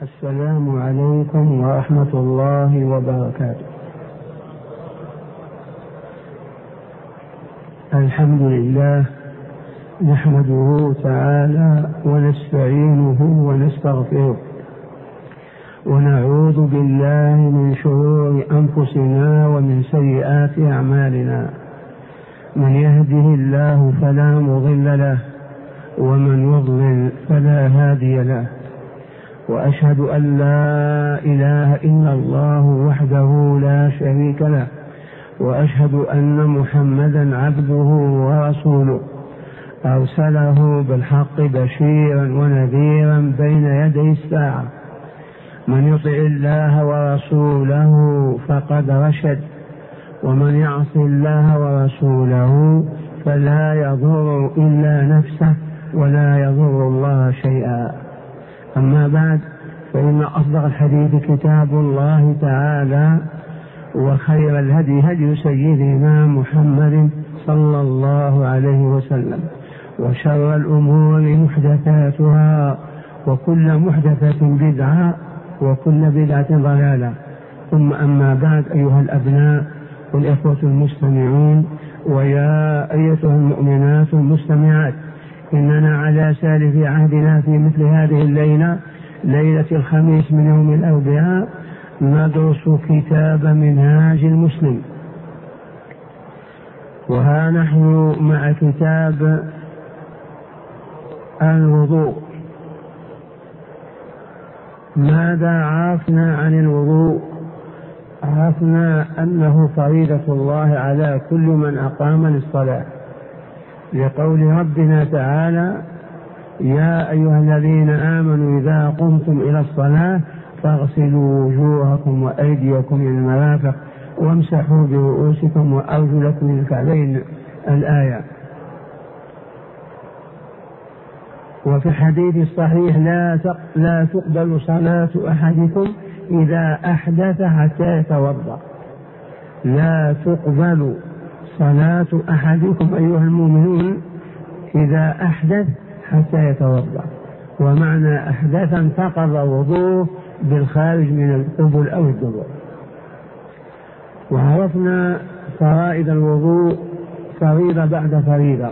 السلام عليكم ورحمة الله وبركاته. الحمد لله نحمده تعالى ونستعينه ونستغفره ونعوذ بالله من شرور أنفسنا ومن سيئات أعمالنا. من يهده الله فلا مضل له ومن يضلل فلا هادي له، وأشهد أن لا إله إلا الله وحده لا شريك له، وأشهد أن محمدا عبده ورسوله أرسله بالحق بشيرا ونذيرا بين يدي الساعة. من يطع الله ورسوله فقد رشد، ومن يعص الله ورسوله فلا يضر إلا نفسه ولا يضر الله شيئا. أما بعد، فإن أصدق الحديث كتاب الله تعالى، وخير الهدي هدي سيدنا محمد صلى الله عليه وسلم، وشر الأمور محدثاتها، وكل محدثة بدعة، وكل بدعة ضلالة. ثم أما بعد، أيها الأبناء والإخوة المستمعون، ويا أيتها المؤمنات المستمعات، إننا على سالف عهدنا في مثل هذه الليلة، ليلة الخميس من يوم الأربعاء، ندرس كتاب منهاج المسلم. وها نحن مع كتاب الوضوء. ماذا عرفنا عن الوضوء؟ عرفنا أنه فريضة الله على كل من أقام للصلاة، لقول ربنا تعالى: يا أيها الذين آمنوا إذا قمتم إلى الصلاة فاغسلوا وجوهكم وأيديكم إلى المرافق وامسحوا برؤوسكم وأرجلكم إلى الكعبين، الآية. وفي الحديث الصحيح: لا تقبل صلاة أحدكم إذا أحدث حتى يتوضأ. لا تقبل صلاة أحدكم أيها المؤمنون إذا أحدث حتى يتوضأ. ومعنى أحدث انتقض وضوءه بالخارج من القبل أو الدبر. وعرفنا فرائض الوضوء فريضة بعد فريضة،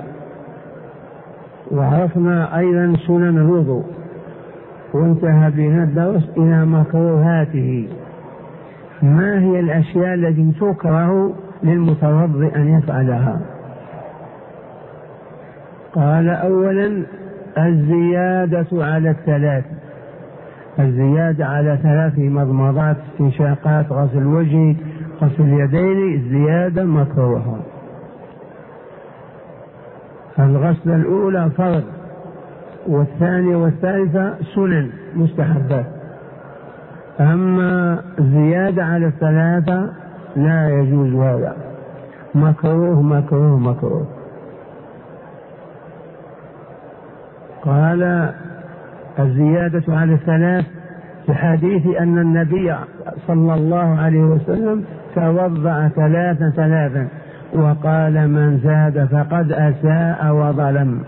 وعرفنا أيضا سنن الوضوء، وانتهى بنا الدرس إلى مكروهاته. ما هي الأشياء التي تكره للمتوضئ أن يفعلها؟ قال: أولا الزيادة على الثلاث، الزيادة على 3 مضمضات، استنشاقات، غسل الوجه، غسل اليدين، الزيادة مكروهة. الغسل الأولى فرض، والثانية والثالثة سنن مستحبات. أما الزيادة على 3 لا يجوز، هذا مكروه مكروه مكروه. قال: الزيادة على 3 في حديث أن النبي صلى الله عليه وسلم توضأ 3 وقال: من زاد فقد أساء وظلم.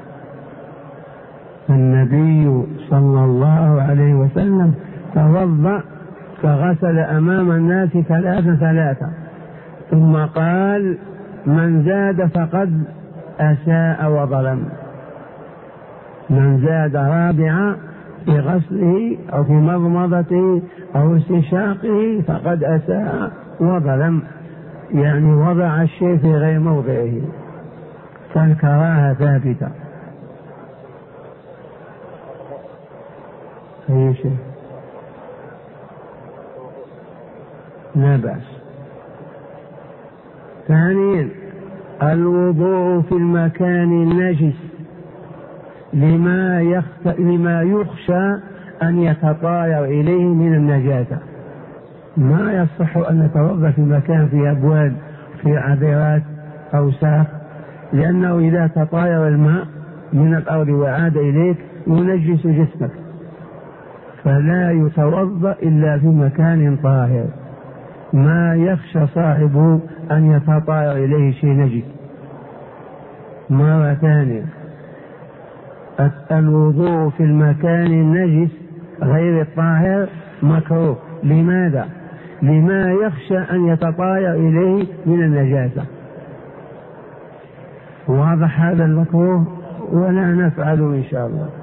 النبي صلى الله عليه وسلم توضأ فغسل أمام الناس 3 ثم قال: من زاد فقد أساء وظلم. من زاد رابعا في غسله أو في مضمضته أو استنشاقه فقد أساء وظلم، يعني وضع الشيء في غير موضعه، فالكراهة ثابتة. أي شيء لا بأس. ثانيا الوضوء في المكان النجس لما يخشى أن يتطاير إليه من النجاسة. ما يصح أن نتوضأ في مكان فيه أبواب، في عذرات أو ساق، لأنه إذا تطاير الماء من الأرض وعاد إليك ينجس جسمك، فلا يتوضأ إلا في مكان طاهر ما يخشى صاحبه أن يتطاير إليه شيء نجس. مرة ثانية، الوضوء في المكان النجس غير الطاهر مكروه. لماذا؟ لما يخشى أن يتطاير إليه من النجاسة. واضح هذا المكروه ولا نفعله إن شاء الله.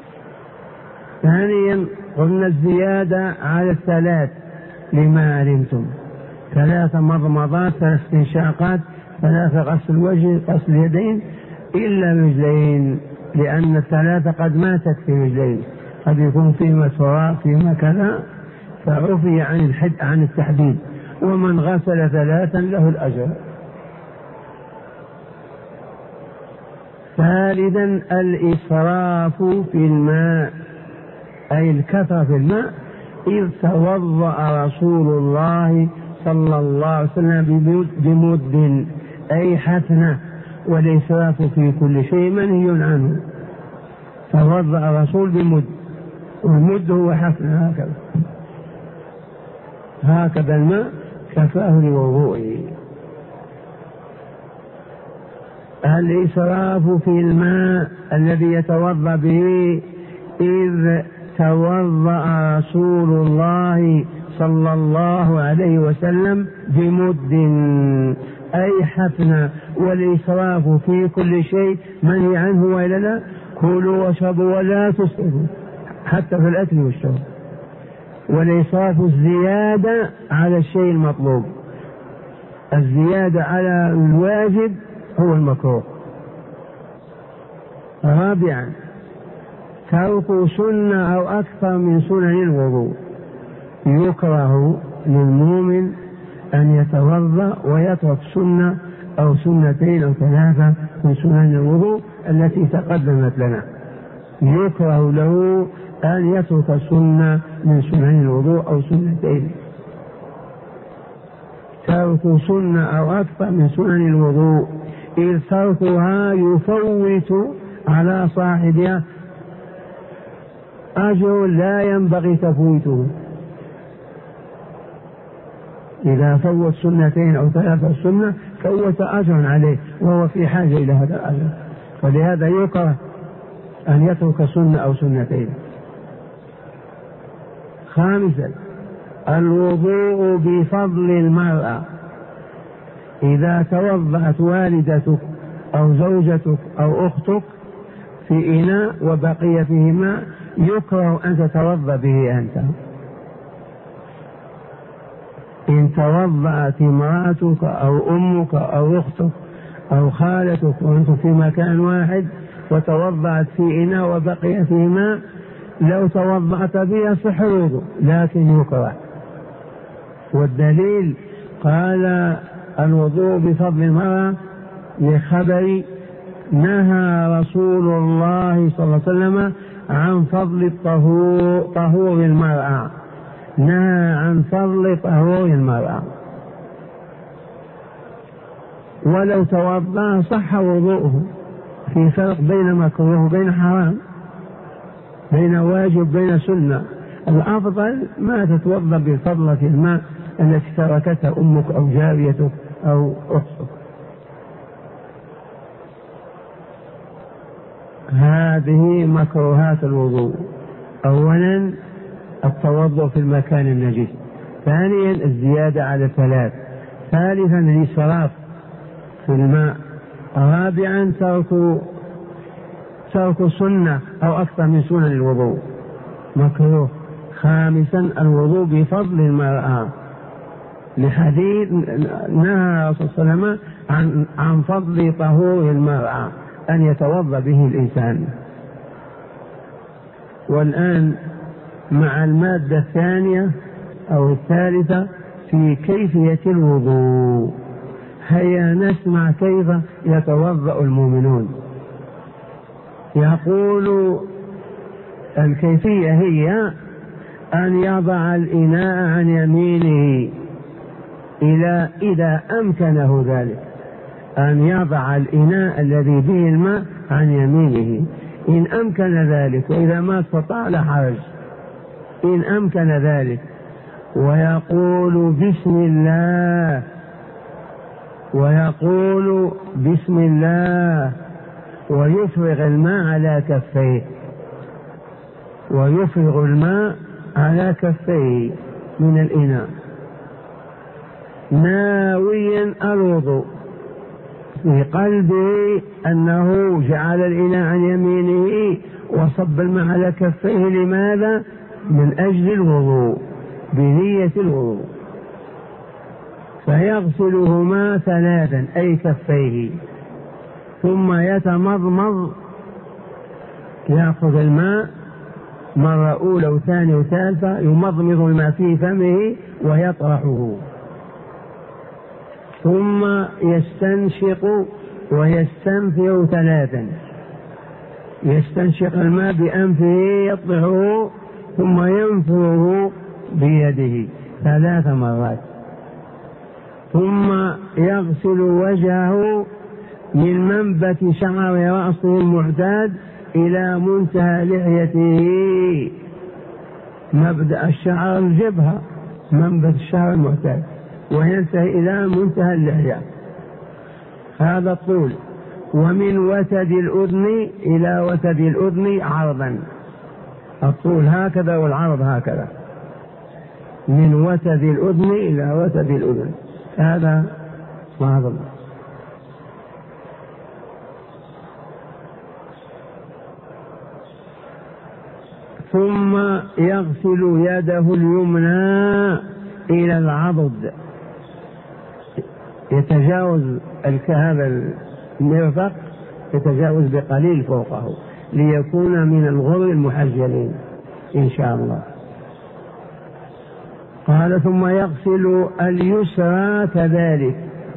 ثانيا قلنا الزيادة على الثلاث لما علمتم: 3 مضمضات، 3 استنشاقات، 3 غسل وجه، غسل يدين، إلا رجلين، لأن 3 قد ما تكفي رجلين، قد يكون فيما تراب فيما كذا، فعفي عن التحديد. ومن غسل 3 له الأجر. ثالثا الإسراف في الماء، أي الكثرة في الماء. إذ توضأ رسول الله صلى الله عليه وسلم بمد، أي حفنة، والإسراف في كل شيء منهي عنه. توضأ الرسول بمد، والمد هو حفنة هكذا الماء كفاه لوضوئه. الإسراف في الماء الذي يتوضأ به: إذ توضأ رسول الله صلى الله عليه وسلم بمد، أي حفنة. والإسراف في كل شيء منهي عنه، وإلا لا؟ كلوا واشربوا ولا تسرفوا، حتى في الأكل والشرب. والإسراف الزيادة على الشيء المطلوب، الزيادة على الواجب هو المكروه. رابعا ترك سنة أو أكثر من سنن الوضوء. يكره للمؤمن أن يتوضأ ويترك سنة أو سنتين أو 3 من سنن الوضوء التي تقدمت لنا. يكره له أن يترك سنة من سنن الوضوء أو سنتين. ترك سنة أو أكثر من سنن الوضوء، إذ تركها يفوت على صاحبها أجر لا ينبغي تفويته. إذا فوت 2 أو 3 سنة فوت أجر عليه، وهو في حاجة إلى هذا الأجر، ولهذا يكره أن يترك سنة أو سنتين. خامسا الوضوء بفضل المرأة. إذا توضأت والدتك أو زوجتك أو أختك في إناء وبقي فيه ماء، يكره أن تتوضأ به أنت. إن توضأت امرأتك أو أمك أو أختك أو خالتك وأنتم في مكان واحد وتوضأت في إناء وبقي فيه ماء، لو توضأت به يصح الوضوء، لكن يكره. والدليل قال الوضوء بفضل المرأة لخبر نهى رسول الله صلى الله عليه وسلم عن فضل طهور المرأة، نهى عن فضل طهور المرأة. ولو توضأ صح وضوءه. في فرق بين مكروه وبين حرام، بين واجب بين سنة. الأفضل ما تتوضأ بفضلة الماء التي تركتها أمك أو جاريتك أو أختك. هذه مكروهات الوضوء: أولا التوضؤ في المكان النجس، ثانيا الزيادة على 3، ثالثا الإسراف في الماء، رابعا ترك سنة أو أكثر من سنن الوضوء مكروه، خامسا الوضوء بفضل المرأة لحديث نهى الرسول صلى الله عليه وسلم عن فضل طهور المرأة أن يتوضأ به الإنسان. والآن مع المادة الثانية أو الثالثة في كيفية الوضوء. هيا نسمع كيف يتوضأ المؤمنون. يقول الكيفية هي أن يضع الإناء عن يمينه إذا أمكنه ذلك، أن يضع الإناء الذي به الماء عن يمينه إن أمكن ذلك، وإذا ما استطاع لا حرج إن أمكن ذلك. ويقول بسم الله ويفرغ الماء على كفيه. ويفرغ الماء على كفيه من الإناء ناويا الوضوء، في قلبه أنه جعل الإناء عن يمينه وصب الماء على كفيه. لماذا؟ من أجل الوضوء، بنية الوضوء. فيغسلهما 3 أي كفيه، ثم يتمضمض، يأخذ الماء مرة أولى وثانية وثالثة، يمضمض الماء في فمه ويطرحه، ثم يستنشق ويستنفر 3. يستنشق الماء بأنفه يطلعه ثم ينفره بيده 3 مرات، ثم يغسل وجهه من منبت شعر رأسه المعتاد إلى منتهى لحيته. مبدأ الشعر الجبهة، منبت الشعر المعتاد، وينتهي إلى منتهى اللحية، هذا الطول. ومن وتد الأذن إلى وتد الأذن عرضا، الطول هكذا والعرض هكذا، من وتد الأذن إلى وتد الأذن، هذا معظم. ثم يغسل يده اليمنى إلى العضد، يتجاوز هذا المرفق، يتجاوز بقليل فوقه ليكون من الغر المحجلين إن شاء الله. قال ثم يغسل اليسرى كذلك،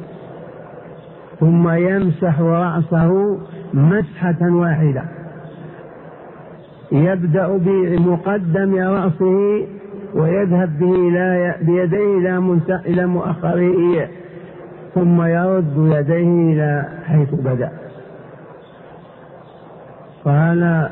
ثم يمسح رأسه مسحة واحدة، يبدأ بمقدم رأسه ويذهب به بيديه إلى مؤخره، ثم يرد يديه إلى حيث بدأ. قال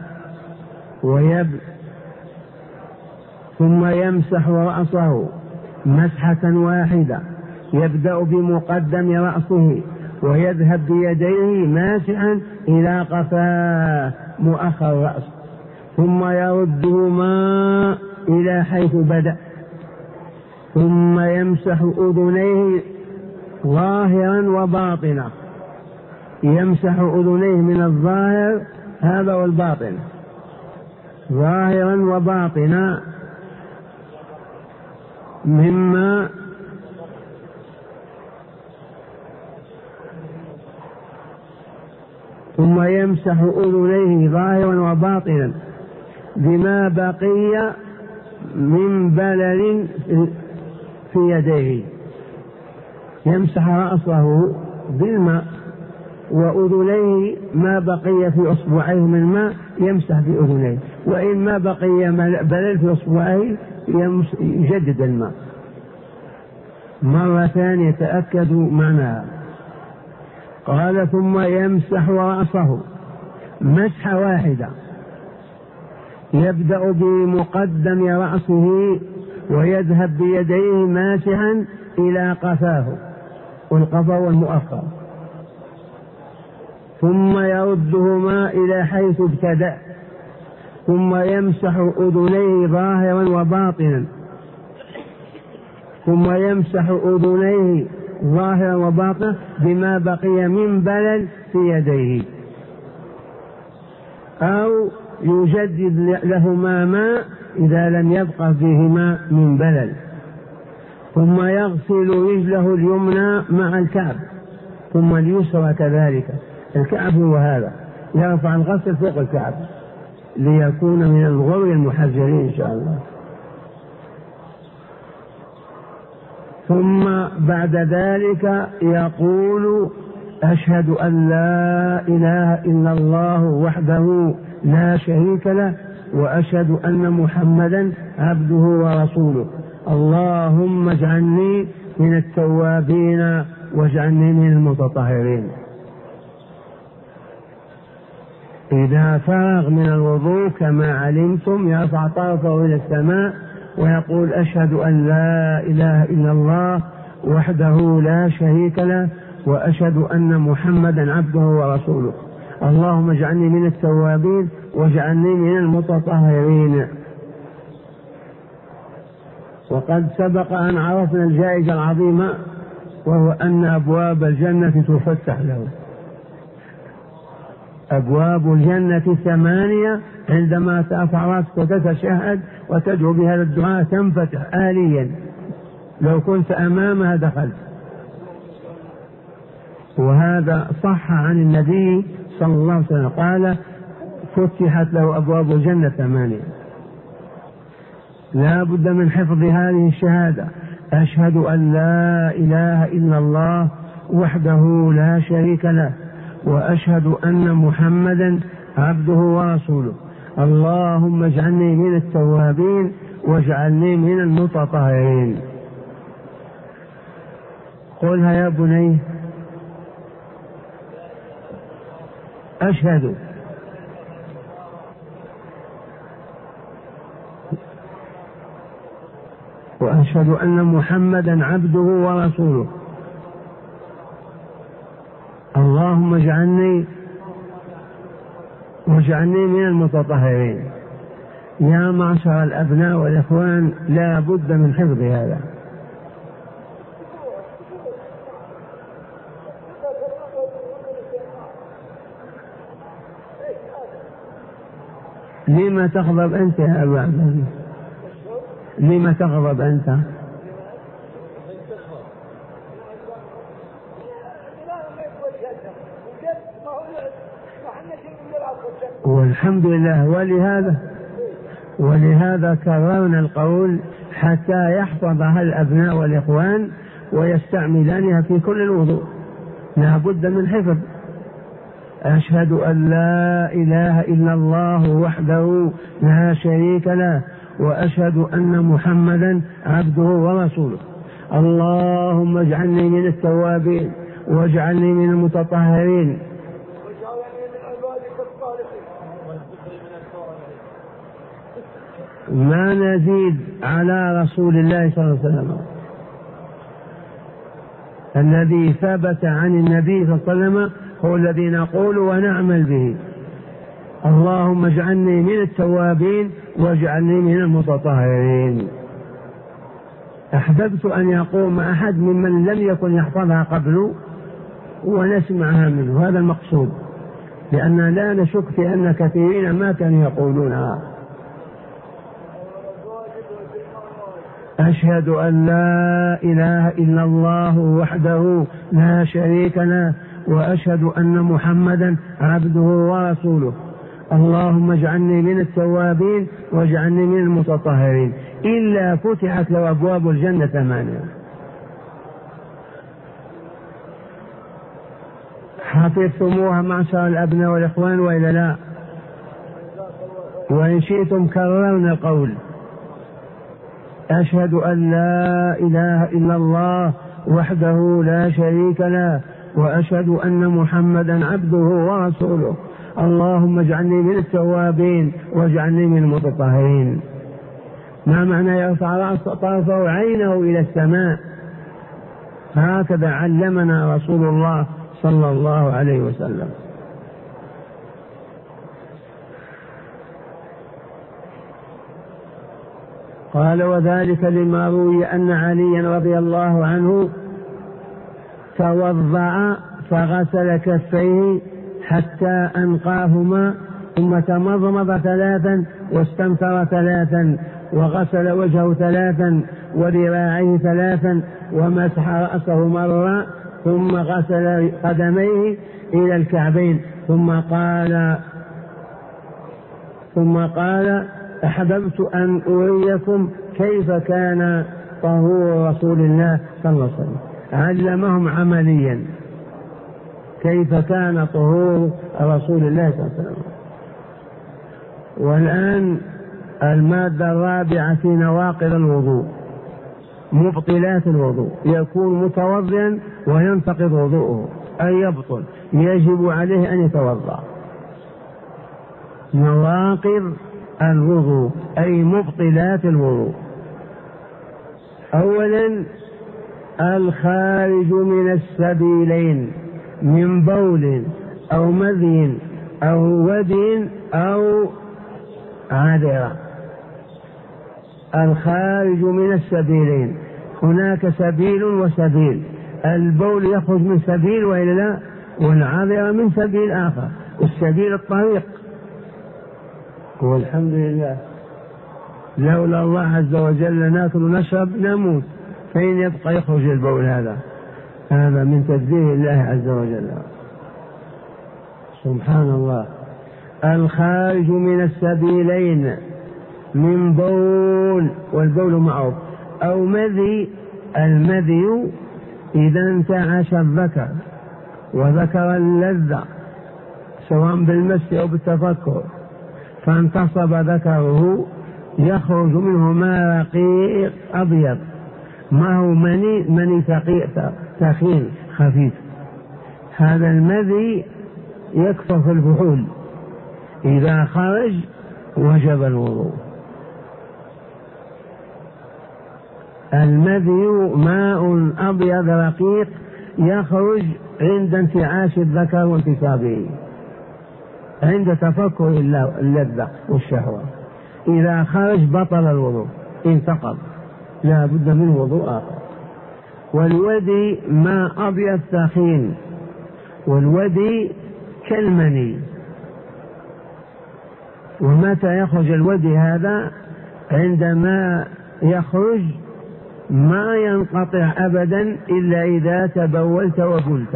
ثم يمسح رأسه مسحة واحدة، يبدأ بمقدم رأسه ويذهب بيديه ماسحا إلى قفاه مؤخر رأسه، ثم يردهما إلى حيث بدأ، ثم يمسح أذنيه ظاهرا وباطنا، يمسح أذنيه من الظاهر هذا والباطن، ظاهرا وباطنا مما ثم يمسح أذنيه ظاهرا وباطنا بما بقي من بلل في يديه، يمسح رأسه بالماء وأذنيه ما بقي في أصبعيه من ماء يمسح بأذنيه، وإن ما بقي بلل في أصبعيه يجدد الماء مرة ثانية تأكدوا معناها. قال ثم يمسح رأسه مسحة واحدة، يبدأ بمقدم رأسه ويذهب بيديه ماسحا إلى قفاه، والقفا والمؤخر، ثم يردهما إلى حيث ابتدأ، ثم يمسح أذنيه ظاهرا وباطنا، ثم يمسح أذنيه ظاهرا وباطنا بما بقي من بلل في يديه، أو يجدد لهما ماء إذا لم يبقى فيهما من بلل. ثم يغسل رجله اليمنى مع الكعب، ثم اليسرى كذلك، الكعب هو هذا، يرفع الغسل فوق الكعب ليكون من الغر المحجلين إن شاء الله. ثم بعد ذلك يقول أشهد أن لا إله إلا الله وحده لا شريك له، وأشهد أن محمدا عبده ورسوله، اللهم اجعلني من التوابين واجعلني من المتطهرين. إذا فرغ من الوضوء كما علمتم يرفع طرفه إلى السماء ويقول أشهد أن لا إله إلا الله وحده لا شريك له، وأشهد أن محمدا عبده ورسوله، اللهم اجعلني من التوابين واجعلني من المتطهرين. وقد سبق أن عرفنا الجائزة العظيمة، وهو أن أبواب الجنة تفتح له. أبواب الجنة 8 عندما ترفع رأسك وتتشهد وتدعو بهذا الدعاء تنفتح آليا، لو كنت أمامها دخلت. وهذا صح عن النبي صلى الله عليه وسلم قال فتحت له أبواب الجنة 8. لا بد من حفظ هذه الشهادة: أشهد أن لا إله إلا الله وحده لا شريك له، وأشهد أن محمدا عبده ورسوله، اللهم اجعلني من التوابين واجعلني من المتطهرين. قلها يا بني: أشهد وأشهد أن محمدا عبده ورسوله، اللهم اجعلني واجعلني من المتطهرين. يا معشر الأبناء والإخوان، لا بد من حفظ هذا. لما تغضب أنت يا أبا عبد؟ لما تغضب أنت؟ والحمد لله. ولهذا كررنا القول حتى يحفظها الأبناء والإخوان ويستعملانها في كل الوضوء. لا بد من حفظ: أشهد أن لا إله إلا الله وحده لا شريك له، وأشهد أن محمدا عبده ورسوله، اللهم اجعلني من التوابين واجعلني من المتطهرين. ما نزيد على رسول الله صلى الله عليه وسلم الذي ثبت عن النبي صلى الله عليه وسلم هو الذي نقول ونعمل به: اللهم اجعلني من التوابين واجعلني من المتطهرين. أحببت أن يقوم أحد ممن لم يكن يحفظها قبل ونسمعها منه، هذا المقصود، لأننا لا نشك في أن كثيرين ما كانوا يقولونها. أشهد أن لا إله إلا الله وحده لا شريك له، وأشهد أن محمدا عبده ورسوله، اللهم اجعلني من التوابين واجعلني من المتطهرين. إلا فتحت له أبواب الجنة 8. حفظتموها معشر الأبناء والإخوان وإلا لا؟ وإن شئتم كررنا القول: أشهد أن لا إله إلا الله وحده لا شريك له، وأشهد أن محمدا عبده ورسوله، اللهم اجعلني من التوابين واجعلني من المتطهرين. ما معنى يرفع طرفه عينه إلى السماء؟ هكذا علمنا رسول الله صلى الله عليه وسلم. قال: وذلك لما روي أن عليا رضي الله عنه توضأ فغسل كفيه حتى أنقاهما، ثم تمضمض 3 واستنثر 3 وغسل وجهه 3 وذراعيه 3 ومسح رأسه مرة، ثم غسل قدميه إلى الكعبين، ثم قال: أحببت أن أريكم كيف كان طهور رسول الله صلى الله عليه وسلم. علمهم عمليا كيف كان طهور رسول الله صلى الله عليه وسلم. والآن المادة الرابعة في نواقض الوضوء، مبطلات الوضوء. يكون متوضئا وينتقض وضوءه أي يبطل، يجب عليه أن يتوضأ. نواقض الوضوء أي مبطلات الوضوء: أولا الخارج من السبيلين من بول أو مذي أو ودي أو عذرة. الخارج من السبيلين، هناك سبيل وسبيل، البول يخرج من سبيل وإلا لا، والعذرة من سبيل آخر، والسبيل الطريق. والحمد لله لولا الله عز وجل ناكل ونشرب نموت، فين يبقى يخرج البول؟ هذا من تدبير الله عز وجل، سبحان الله. الخارج من السبيلين من بول، والبول معروف، أو مذي. المذي إذا انتعش الذكر وذكر اللذة سواء بالمس أو بالتفكر فانتصب ذكره، يخرج منه ماء رقيق أبيض، ما هو مني ثقيل خفيف. هذا المذي يكثر في الفحول، إذا خرج وجب الوضوء. المذي ماء أبيض رقيق يخرج عند انتعاش الذكر وانتصابه، عند تفكر اللذة والشهوة. إذا خرج بطل الوضوء، انتقض، لا بد من وضوء آخر. والودي ماء أبيض ثخين، والودي كالمني. ومتى يخرج الودي هذا؟ عندما يخرج ما ينقطع أبدا إلا إذا تبولت وبلت.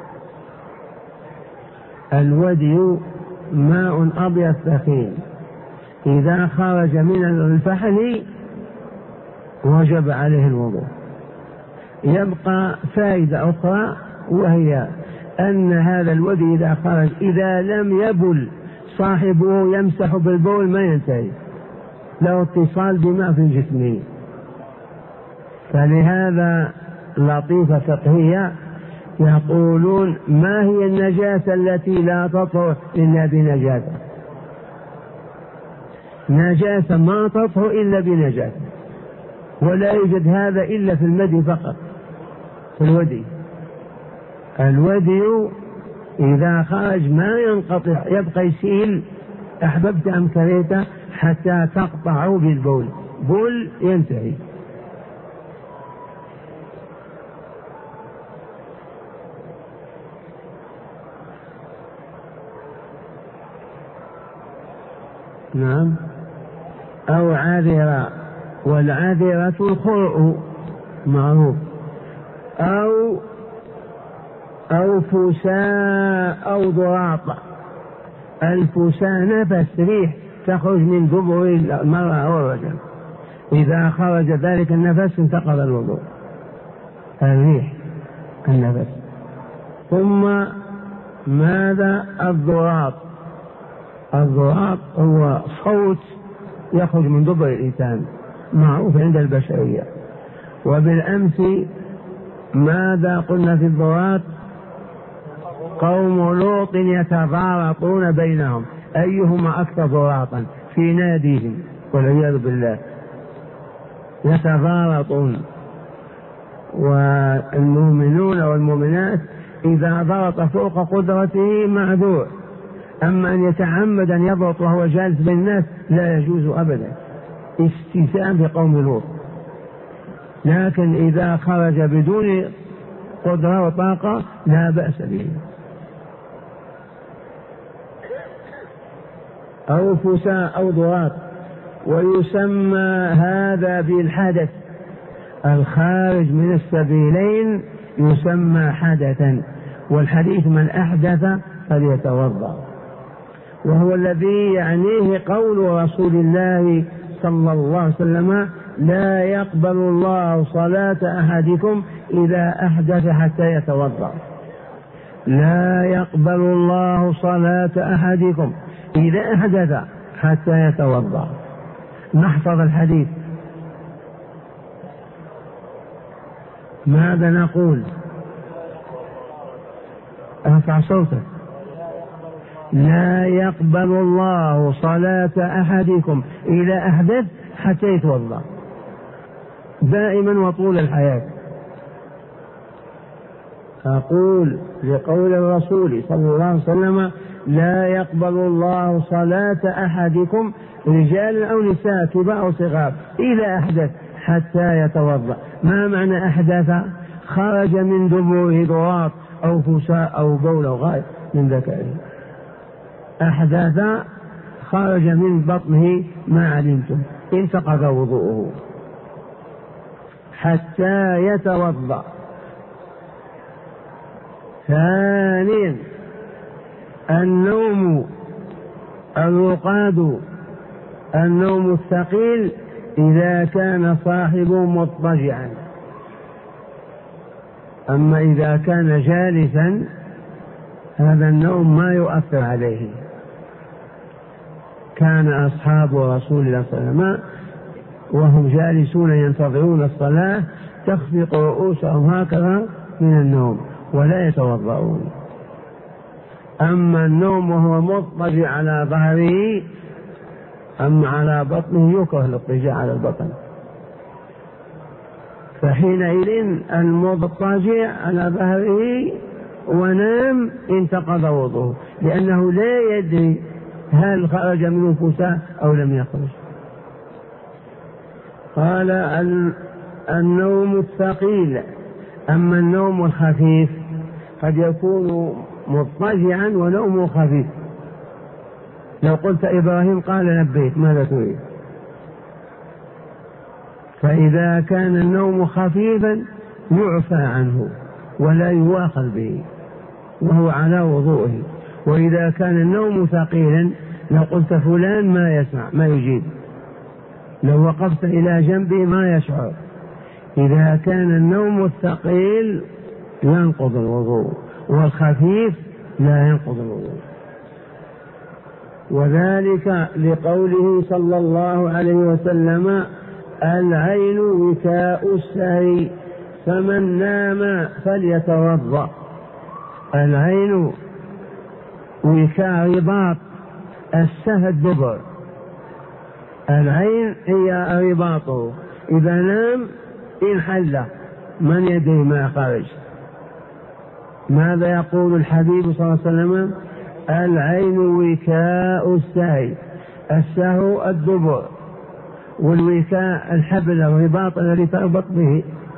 الودي ماء أبيض ثخين، إذا خرج من الفحل وجب عليه الوضوء. يبقى فائدة أخرى، وهي أن هذا الودي إذا خرج إذا لم يبل صاحبه يمسح بالبول ما ينتهي، له اتصال بماء في جسمه. فلهذا لطيفة فقهية يقولون: ما هي النجاسة التي لا تطهر إلا بنجاسة؟ نجاسة ما تطهر إلا بنجاسة، ولا يوجد هذا إلا في المدي فقط، في الودي. الودي إذا خرج ما ينقطع، يبقى يسيل أحببت أم كرهت حتى تقطعه بالبول، بول ينتهي. نعم. أو عذرة، والعذرة الخرء معروف، أو فساء أو ضراط. الفساء نفس ريح تخرج من دبر المرأة أو الرجل، إذا خرج ذلك النفس انتقض الوضوء، الريح النفس. ثم ماذا؟ الضراط. الضراط هو صوت يخرج من دبر الإنسان، معروف عند البشرية. وبالأمس ماذا قلنا في الضراط؟ قوم لوط يتضارطون بينهم أيهما أكثر ضراطا في ناديهم، والعياذ بالله، يتضارطون. والمؤمنون والمؤمنات إذا ضغط فوق قدرته معذور، أما أن يتعمد أن يضغط وهو جالس بين الناس لا يجوز أبدا، استيثاء بقوم لوط. لكن إذا خرج بدون قدرة وطاقة لا بأس به. أو فساء أو ضراط. ويسمى هذا بالحدث، الخارج من السبيلين يسمى حدثا. والحديث من أحدث فليتوضأ، وهو الذي يعنيه قول رسول الله صلى الله عليه وسلم: لا يقبل الله صلاة أحدكم إذا أحدث حتى يتوضأ. لا يقبل الله صلاة أحدكم إذا أحدث حتى يتوضأ. نحفظ الحديث. ماذا نقول؟ ارفع صوتك. لا يقبل الله صلاة أحدكم إذا أحدث حتى يتوضأ، دائما وطول الحياة. أقول لقول الرسول صلى الله عليه وسلم: لا يقبل الله صلاة أحدكم رجال أو نساء كبار أو صغار إذا أحدث حتى يتوضأ. ما معنى أحدث؟ خرج من دبره ضراط أو فساء أو بول أو غائط من ذكره. أحدث خرج من بطنه ما علمتم، انتقض وضوءه حتى يتوضأ. ثانيا النوم الرقاد، النوم الثقيل إذا كان صاحبه مضطجعا، أما إذا كان جالسا هذا النوم ما يؤثر عليه. كان أصحاب رسول الله صلى الله عليه وسلم وهم جالسون ينتظرون الصلاة تخفق رؤوسهم هكذا من النوم ولا يتوضؤون. أما النوم وهو مضطجع على ظهره أما على بطنه يكره الاضطجاع على البطن، فحينئذ المضطجع على ظهره ونام انتقض وضوءه، لأنه لا يدري هل خرج منه فساء أو لم يخرج. قال النوم الثقيل. أما النوم الخفيف قد يكون مضطجعا ونومه خفيف. لو قلت إبراهيم قال لبيك، ماذا تريد؟ فإذا كان النوم خفيفا يعفى عنه ولا يواخذ به وهو على وضوءه. وإذا كان النوم ثقيلا لو قلت فلان ما يسمع ما يجيب، لو وقفت إلى جنبه ما يشعر. إذا كان النوم الثقيل ينقض الوضوء والخفيف لا ينقض الوضوء. وذلك لقوله صلى الله عليه وسلم: العين وكاء السهي فمن نام فليتوضأ. العين وكاء رباط، السهى الدبر، العين هي رباطه، إذا نام انحل من يدري ما خرج. ماذا يقول الحبيب صلى الله عليه وسلم؟ العين وكاء السهي، السهو الدبر، والوكاء الحبل الرباط الذي تربط به.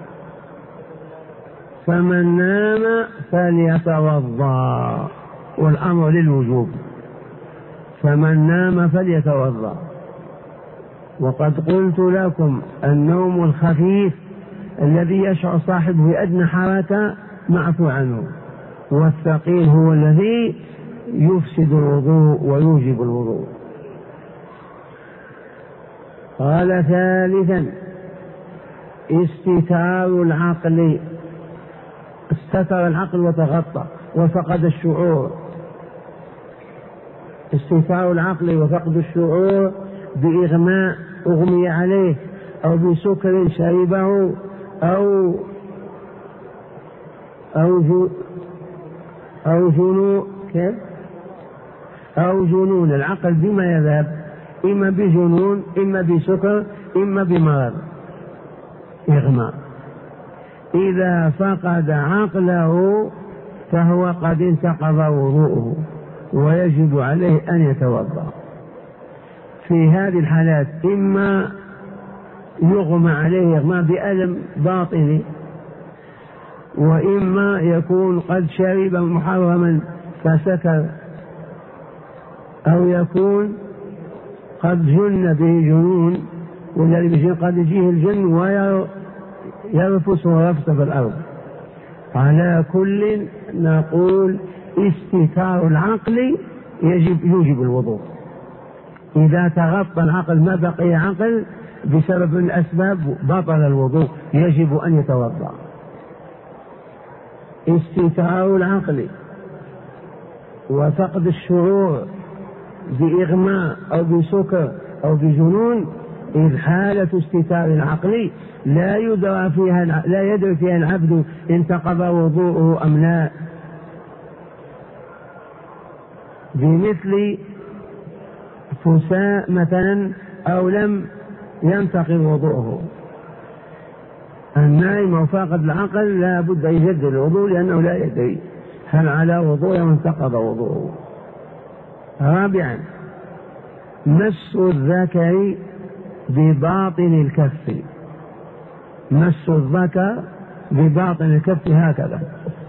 فمن نام فليتوضأ، والأمر للوجوب، فمن نام فليتوضأ. وقد قلت لكم النوم الخفيف الذي يشعر صاحبه بأدنى حركة معفو عنه، والثقيل هو الذي يفسد الوضوء ويوجب الوضوء. قال ثالثا استتار العقل، استتر العقل وتغطى وفقد الشعور. استتار العقل وفقد الشعور بإغماء أغمي عليه أو بسكر شربه أو جنون. العقل بما يذهب، إما بجنون إما بسكر إما بمرض إغماء. إذا فقد عقله فهو قد انتقض وضوءه ويجب عليه أن يتوضأ. في هذه الحالات إما يغمى عليه إغماء بألم باطني، وإما يكون قد شرب محرما فسكر، أو يكون قد جن به جنون، والذي قد يجيه الجن ويرفس ورفس في الأرض. على كل نقول استتار العقل يوجب الوضوء. إذا تغطى العقل ما بقي عقل بسبب من الأسباب بطل الوضوء، يجب أن يتوضأ. استتار العقل وفقد الشعور بإغماء أو بسكر أو بجنون، إذ حالة استتار العقل لا يدري فيها العبد انتقض وضوءه أم لا، بمثل فساء مثلا أو لم ينتقض وضوءه. النائم أو فاقد العقل لا بد أن يجدد الوضوء لأنه لا يدري هل على وضوء أو انتقض وضوءه. رابعا مس الذكر بباطن الكف. مس الذكر بباطن الكف هكذا.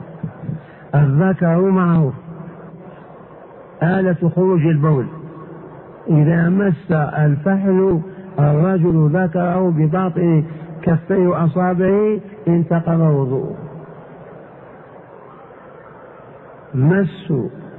الذكر معروف آلة خروج البول، إذا مس الفحل الرجل ذكره بباطن كفيه وأصابعه انتقض وضوءه. مس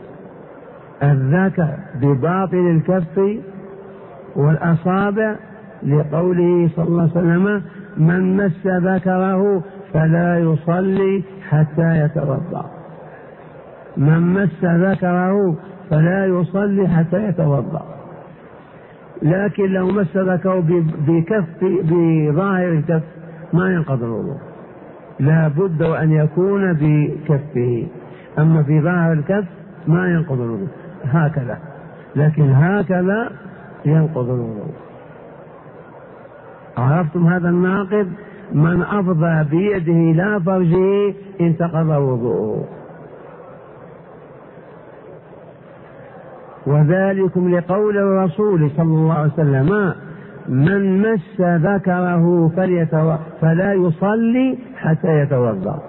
الذكر بباطن الكف والأصابع لقوله صلى الله عليه وسلم: من مس ذكره فلا يصلي حتى يتوضأ. من مس ذكره فلا يصلي حتى يتوضأ. لكن لو مس ذكره بظاهر الكف ما ينقض الوضوء، لا بد أن يكون بكفه. أما في ظاهر الكف ما ينقض الوضوء هكذا، لكن هكذا ينقض الوضوء. عرفتم هذا الناقض؟ من أفضى بيده لا فرجه انتقض وضوءه. وذلكم لقول الرسول صلى الله عليه وسلم: من مس ذكره فلا يصلي حتى يتوضأ.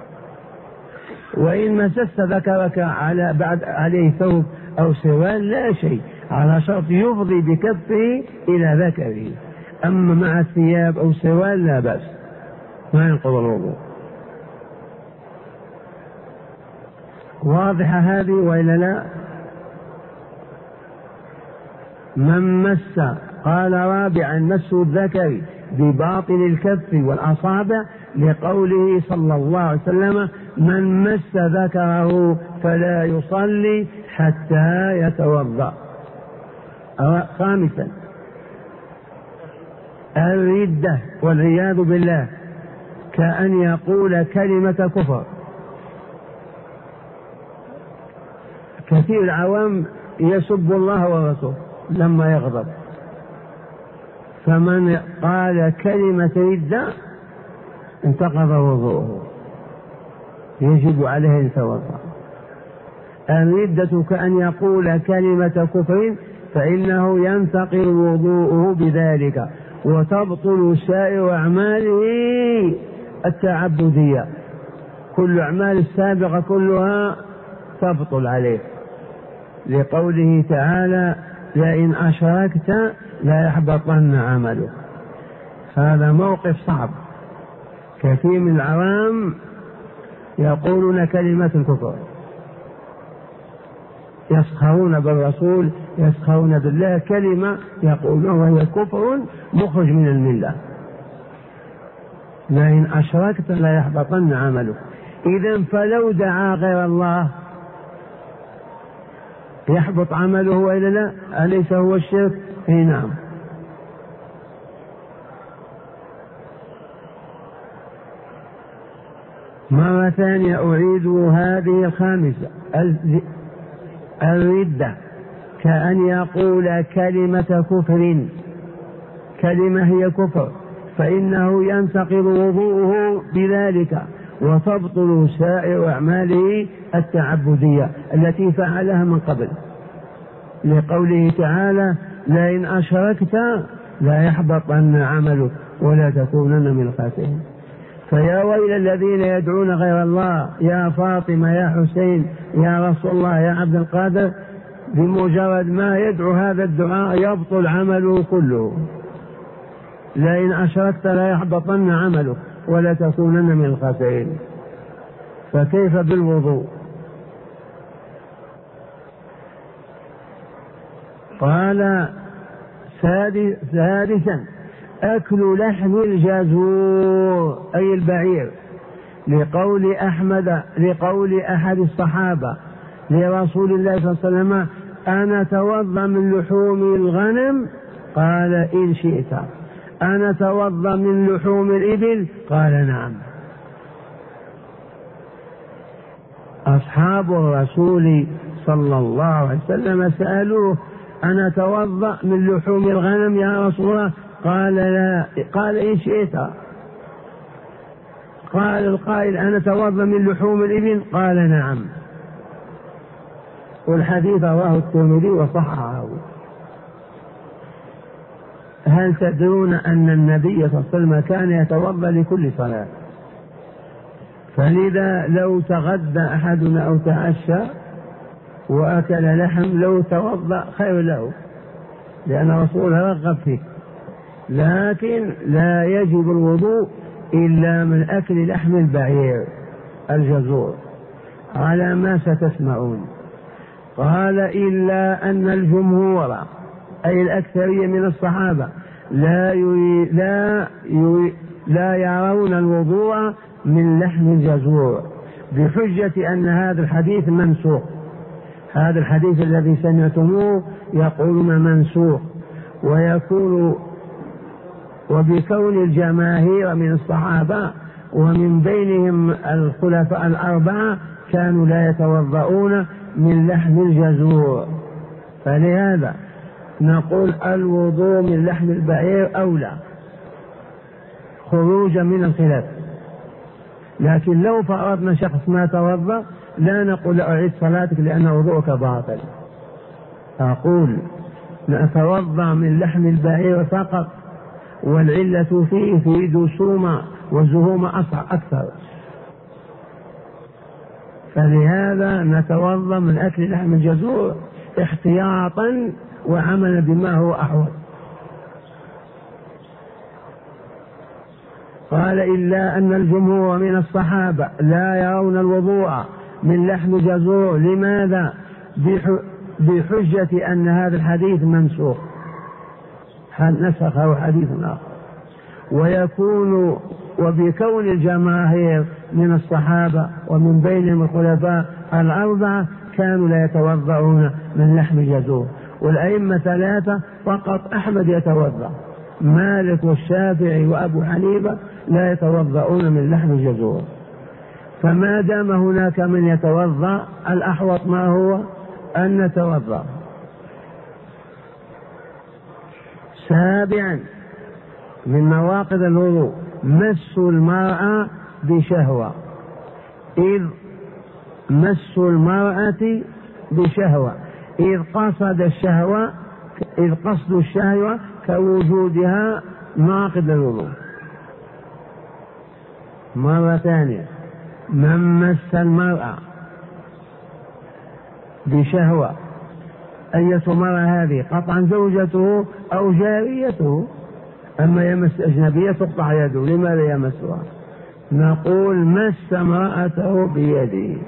وإن مسست ذكرك بعد عليه ثوب أو سوال لا شيء، على شرط يفضي بكفه إلى ذكره. أما مع الثياب أو سوال لا بأس، ما ينقض الوضوء. واضحة هذه وإلا لا؟ من مس، قال رابعا مس الذكر بباطن الكف والأصابع لقوله صلى الله عليه وسلم: من مس ذكره فلا يصلي حتى يتوضأ. خامسا الردة والعياذ بالله، كأن يقول كلمة كفر. كثير العوام يسب الله ورسوله لما يغضب، فمن قال كلمة ردة انتقض وضوءه، يجب عليه أن يتوضأ. الردة كأن يقول كلمة كفر فإنه ينتقض وضوءه بذلك، وتبطل سائر أعماله التعبدية. كل أعمال السابقة كلها تبطل عليه، لقوله تعالى: لئن أشركت لا يحبطن عمله. هذا موقف صعب. كثير من العوام يقولون كلمة الكفر، يسخرون بالرسول، يسخرون بالله، كلمة يقولون وهي كفر مخرج من الملة. لئن أشركت لا يحبطن عمله. إذن فلو دعا غير الله يحبط عمله وإلا لا؟ أليس هو الشرك؟ نعم. مرة ثانية أعيد هذه الخامسة: الردة كأن يقول كلمة كفر، كلمة هي كفر، فإنه ينتقض وضوءه بذلك، وتبطل سائر أعماله التعبدية التي فعلها من قبل، لقوله تعالى: لئن أشركت لا يحبطن عملك ولا تكونن من الخاسرين. فيا ويل الذين يدعون غير الله، يا فاطمة، يا حسين، يا رسول الله، يا عبد القادر، بمجرد ما يدعو هذا الدعاء يبطل عمله كله. لئن أشركت لا يحبطن عملك ولا تكونن من الخاسرين. فكيف بالوضوء؟ قال سادسا أكل لحم الجزور أي البعير، لقول أحد الصحابة لرسول الله صلى الله عليه وسلم: أنا أتوضأ من لحوم الغنم؟ قال: إن شئت. أنا أتوضأ من لحوم الإبل؟ قال: نعم. أصحاب الرسول صلى الله عليه وسلم سألوه: أنا أتوضأ من لحوم الغنم يا رسول الله؟ قال: لا. قال: إن شئت. قال القائل أنا أتوضأ من لحوم الإبل؟ قال نعم. والحديث رواه الترمذي وصححه. هل تدرون أن النبي صلى الله عليه وسلم كان يتوضأ لكل صلاة؟ فلذا لو تغدى أحدنا أو تعشى وأكل لحم لو توضأ خير له، لأن الرسول رغب فيه. لكن لا يجب الوضوء إلا من أكل لحم البعير الجزور على ما ستسمعون. قال إلا أن الجمهور أي الأكثرية من الصحابة لا يرون الوضوء من لحم الجزور بحجة أن هذا الحديث منسوخ. هذا الحديث الذي سمعتموه يقولون منسوخ، وبكون الجماهير من الصحابة ومن بينهم الخلفاء الأربعة كانوا لا يتوضؤون من لحم الجزور، فلهذا نقول الوضوء من لحم البعير أولى خروجا من الخلاف. لكن لو فرضنا شخص ما توضأ لا نقول أعيد صلاتك لأن وضوءك باطل. أقول نتوضأ من لحم البعير فقط، والعلة فيه دسومة وزهومة أكثر، فلهذا نتوضأ من أكل لحم الجزور احتياطا وعملا بما هو أحوط. قال إلا أن الجمهور من الصحابة لا يرون الوضوء من لحم الجزور. لماذا؟ بحجة أن هذا الحديث منسوخ، نسخه حديث آخر. وبكون الجماهير من الصحابة ومن بينهم الخلفاء الأربعة كانوا لا يتوضؤون من لحم الجزور، والأئمة ثلاثة فقط أحمد يتوضأ، مالك والشافعي وأبو حنيفة لا يتوضؤون من لحم الجزور. فما دام هناك من يتوضأ الأحوط ما هو أن نتوضأ. سابعا من نواقض الوضوء مس المرأة بشهوة. إذ قصد الشهوة كوجودها ناقض الوضوء. مرة ثانية، من مس المرأة بشهوة، أية مرة هذه؟ قطعا زوجته أو جاريته. أما يمس أجنبية تقطع يده، لماذا يمسها؟ نقول مس امرأته بيده.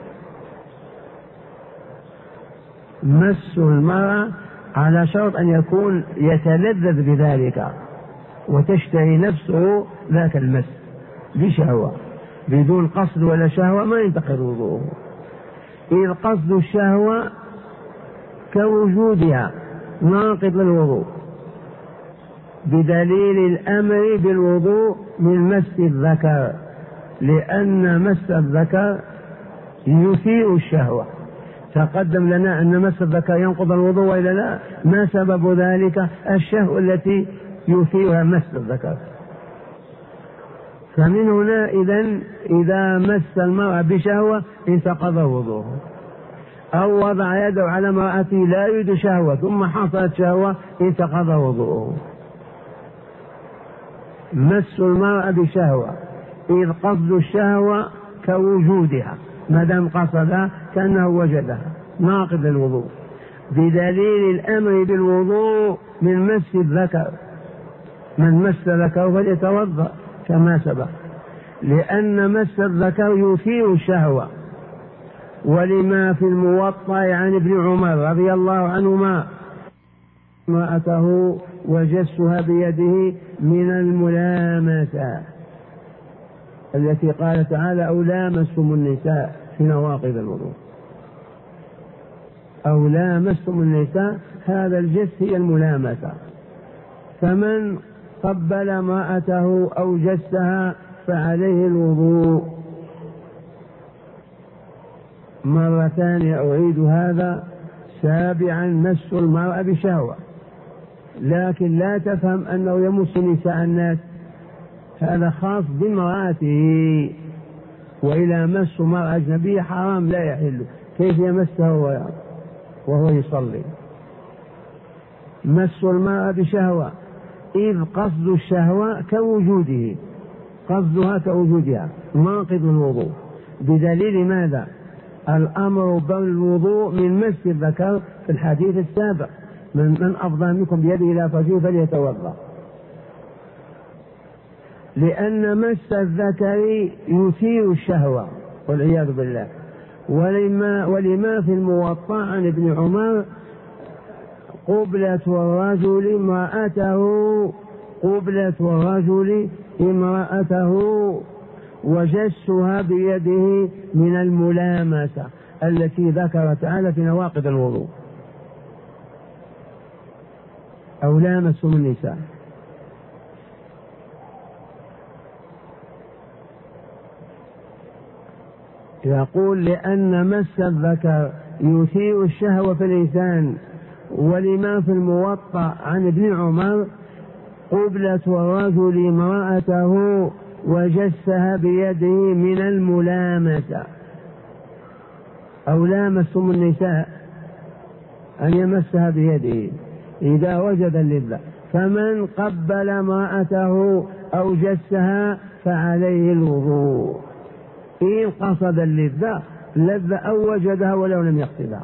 مس المرأة على شرط أن يكون يتلذذ بذلك وتشتهي نفسه ذاك المس بشهوة، بدون قصد ولا شهوة ما ينتقض وضوءه. إذ قصد الشهوة كوجودها ناقض الوضوء، بدليل الأمر بالوضوء من مس الذكر، لأن مس الذكر يثير الشهوة. تقدم لنا أن مس الذكر ينقض الوضوء وإلا لا؟ ما سبب ذلك؟ الشهوة التي يثيرها مس الذكر. فمن هنا إذا مس المرأة بشهوة انتقض وضوءه، أو وضع يده على امرأته لا يريد شهوة ثم حصلت شهوة انتقض وضوءه. مس المرأة بشهوة إذ قصد الشهوة كوجودها، ما دام قصدها كأنه وجدها ناقض الوضوء، بدليل الأمر بالوضوء من مس الذكر. من مس ذكره فليتوضأ كما سبق، لأن مس الذكر يثير الشهوة. ولما في الموطأ عن ابن عمر رضي الله عنهما امرأته وجسها بيده من الملامسة التي قال تعالى أو لامستم النساء في نواقض الوضوء. أو لامستم النساء، هذا الجس هي الملامسة. فمن قبل امرأته أو جسها فعليه الوضوء. مرة ثانية أعيد هذا. سابعا مس المرأة بشهوة، لكن لا تفهم أنه يمس نساء الناس، هذا خاص بامرأته وإلى مس مرأة أجنبية حرام لا يحل، كيف يمسها وهو يصلي؟ مس المرأة بشهوة، إذ قصد الشهوة كوجوده، قصدها كوجودها ناقض الوضوء، بدليل ماذا؟ الأمر بالوضوء من مس الذكر في الحديث السابق: من أفضى منكم بيده إلى فرجه فليتوضأ. لأن مس الذكر يثير الشهوة والعياذ بالله. ولما في الموطأ عن ابن عمر: قبلة الرجل امرأته وجسها بيده من الملامسة التي ذكر تعالى في نواقض الوضوء، أو لامسهم النساء. يقول: لأن مس الذكر يثير الشهوة في الإنسان. ولما في الموطأ عن ابن عمر: قبلة الرجل امرأته وجسها بيده من الملامسة، أو لامسهم النساء أن يمسها بيده إذا وجد اللذة. فمن قبل امرأته أو جسها فعليه الوضوء إن قصد اللذة أو وجدها ولو لم يقصدها.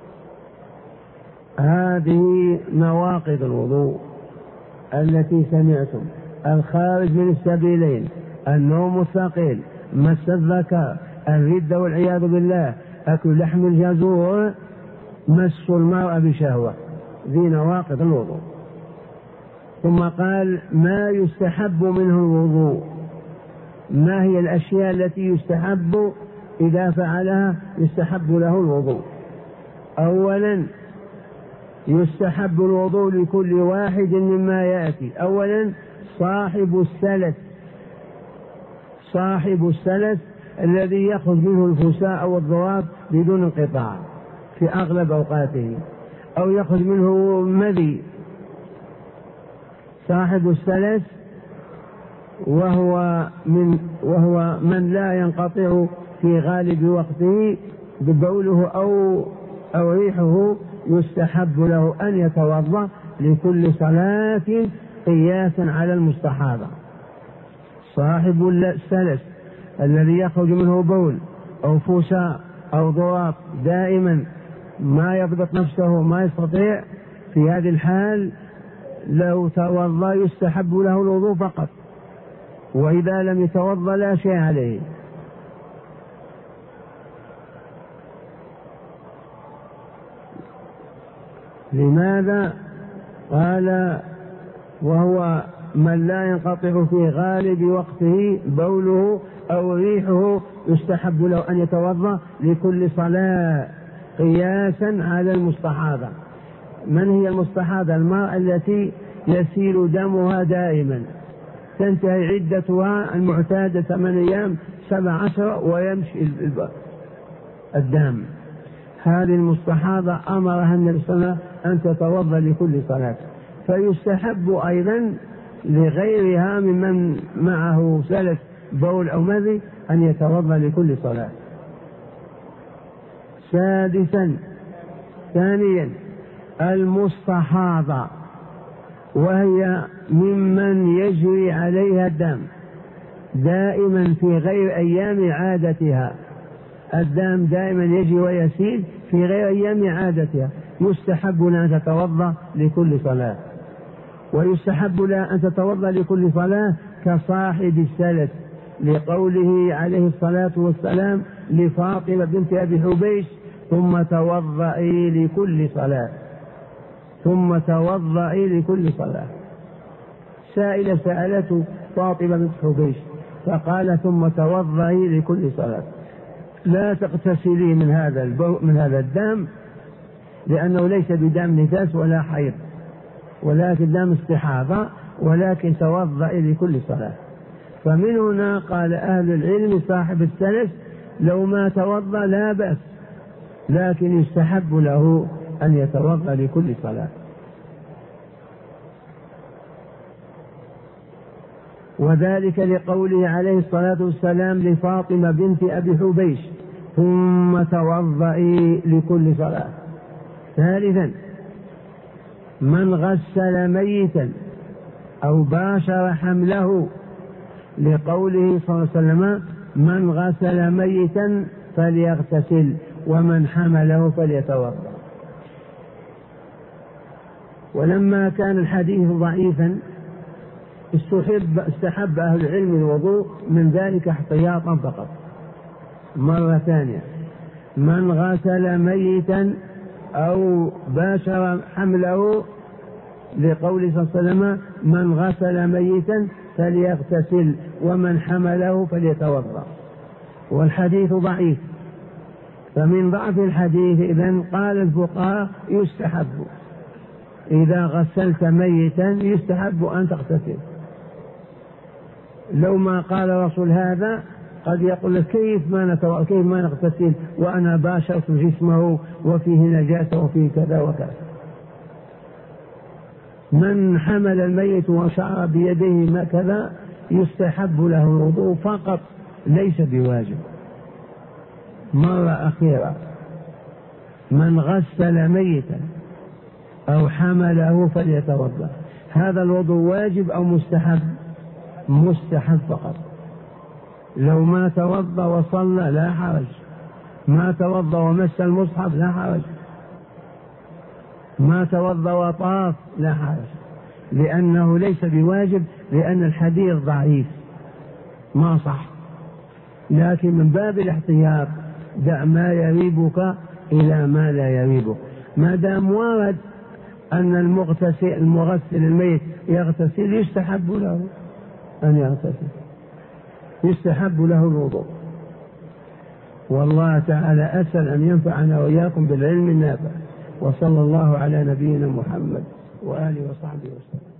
هذه نواقض الوضوء التي سمعتم: الخارج من السبيلين، النوم الثقيل، مس الذكر، الردة والعياذ بالله، أكل لحم الجزور، مس المرأة بشهوة، ذي نواقض الوضوء. ثم قال: ما يستحب منه الوضوء. ما هي الأشياء التي يستحب إذا فعلها يستحب له الوضوء؟ أولا يستحب الوضوء لكل واحد مما يأتي. أولا صاحب السلس الذي يخرج منه الفساء أو الضراب بدون انقطاع في أغلب أوقاته، أو يخرج منه مذي. صاحب السلس وهو من لا ينقطع في غالب وقته ببوله أو ريحه، يستحب له أن يتوضأ لكل صلاة قياسا على المستحاضة. صاحب السلس الذي يخرج منه بول أو فساء أو ضراب دائما ما يضبط نفسه ما يستطيع، في هذه الحال لو توضأ يستحب له الوضوء فقط، وإذا لم يتوضأ لا شيء عليه. لماذا؟ قال: وهو من لا ينقطع في غالب وقته بوله أو ريحه يستحب له أن يتوضأ لكل صلاة قياسا على المستحاضة. من هي المستحاضة؟ المرأة التي يسيل دمها دائما، تنتهي عدتها المعتادة 8 أيام 17 ويمشي الدم. هذه المستحاضة أمرها النبي صلى الله عليه وسلم أن تتوضأ لكل صلاة. فيستحب أيضا لغيرها ممن معه سلس بول أو مذي أن يتوضأ لكل صلاة. ثانيا المستحاضة، وهي ممن يجري عليها الدم دائما في غير أيام عادتها. الدم دائما يجري ويسيل في غير أيام عادتها، يستحب لها أن تتوضأ لكل صلاة. ويستحب لها أن تتوضأ لكل صلاة كصاحب السلس، لقوله عليه الصلاة والسلام لفاطمة بنت أبي حبيش: ثم توضئي لكل صلاة. سائلة سألته فاطمة بنت حبيش فقال: ثم توضئي لكل صلاة. لا تغتسلي من هذا الدم، لأنه ليس بدم نفاس ولا حيض، ولكن دم استحاضة، ولكن توضئي لكل صلاة. فمن هنا قال أهل العلم: صاحب السلس لو ما توضأ لا بأس، لكن يستحب له أن يتوضأ لكل صلاة. وذلك لقوله عليه الصلاة والسلام لفاطمة بنت أبي حبيش: ثم توضئي لكل صلاة. ثالثا: من غسل ميتا أو باشر حمله، لقوله صلى الله عليه وسلم: من غسل ميتا فليغتسل ومن حمله فليتوضأ. ولما كان الحديث ضعيفا استحب أهل العلم الوضوء من ذلك احتياطا فقط. مرة ثانية: من غسل ميتا أو باشر حمله، لقول صلى الله عليه وسلم: من غسل ميتا فليغتسل ومن حمله فليتوضأ. والحديث ضعيف، فمن ضعف الحديث إذن قال الفقهاء: يستحب إذا غسلت ميتا يستحب أن تغتسل. لو ما قال رسول هذا قد يقول لك: كيف ما نغتسل وأنا باشرت جسمه وفيه نجاسة وفيه كذا وكذا. من حمل الميت وشعر بيده ما كذا يستحب له الوضوء فقط، ليس بواجب. مرة أخيرة: من غسل ميتا أو حمله فليتوضأ. هذا الوضوء واجب أو مستحب؟ مستحب فقط. لو ما توضأ وصلى لا حرج، ما توضأ ومس المصحف لا حرج، ما توضأ وطاف لا حرج، لأنه ليس بواجب، لأن الحديث ضعيف ما صح. لكن من باب الاحتياط دع ما يريبك إلى ما لا يريبك. ما دام ورد أن المغسل الميت يغتسل يستحب له أن يغتسل، يستحب له الوضوء. والله تعالى أسأل أن ينفعنا وإياكم بالعلم النافع. وصلى الله على نبينا محمد وآله وصحبه وسلم.